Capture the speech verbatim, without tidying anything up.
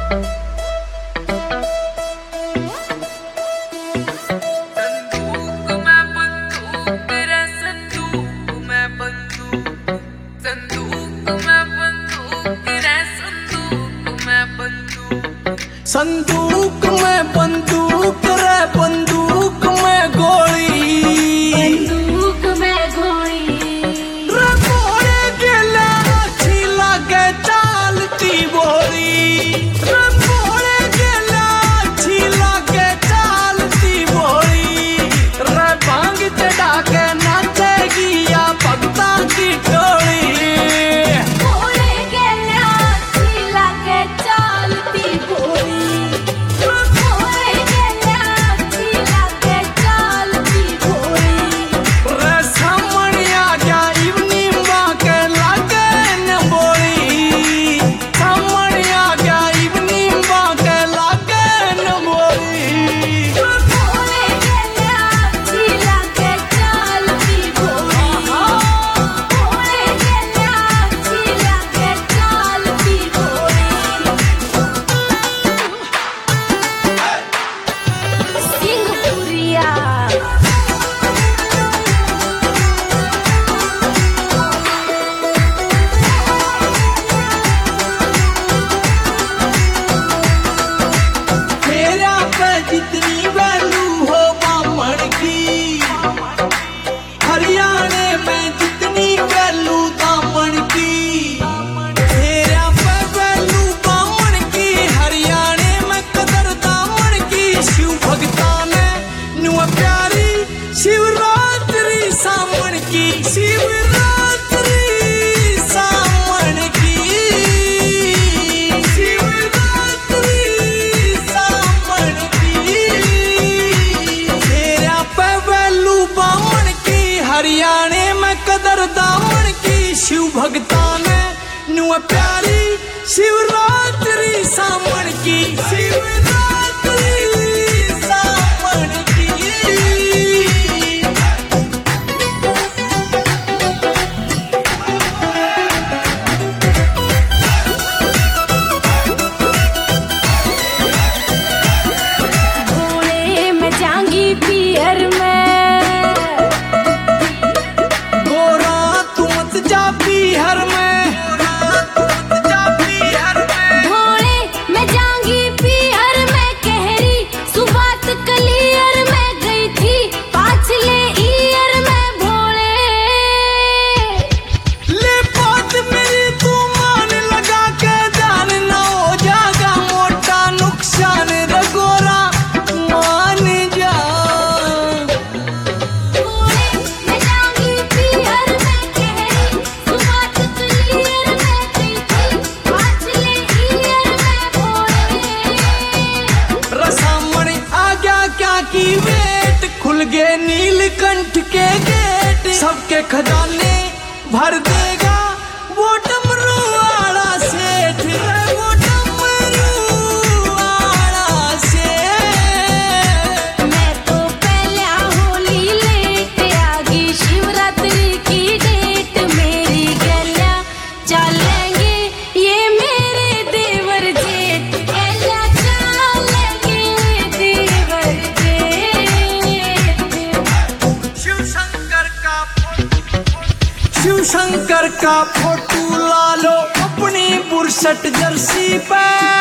संदूक में बंदूक रे बंदूक में गोली, बंदूक में गोली रे मोरे गेला अच्छी लागे चालती बोली, रे मोरे गेला अच्छी लागे चालती बोली, रे भांग चढ़ा के नाचेगी या भक्ता की टोली। जितनी वैल्यू हो बामण की, हरियाणे में जितनी वैल्यू दामन की, तेरा पे वैल्यू बामण की, हरियाणे में कदर दामन की। शिव भगता ने नुआ प्यारी शिवरात्रि सामन की, शिवरात्रि सामन की, शिवरात्रि सामन की। हरियाणे में कदर दामन की, शिव भगता ने नुआ प्यारी शिवरात्रि सामन की, शिवरात्रि सामन की। घोड़े में जांगी पियर में हर में घोड़े में जांगी पियर में कहरी सुबात कलियर में गई थी पाछले ईयर में भोले। ले बात मेरी तू मान लगा के जान ना हो जाएगा मोटा नुकसान रगोरा मान जा। की वेट खुल गए नीलकंठ के गेट, सबके खजाने भर देगा वो डमरू वाला सेठ, वो डमरू वाला सेठ। मैं तो पहले होली लेट आ गई शिवरात्रि की डेट, मेरी गैया चलेंगे ये मेरे देवर जेठ, गैया चलेंगे देवर शिव शंकर का फोटो ला लो अपनी बुरसट जर्सी पे।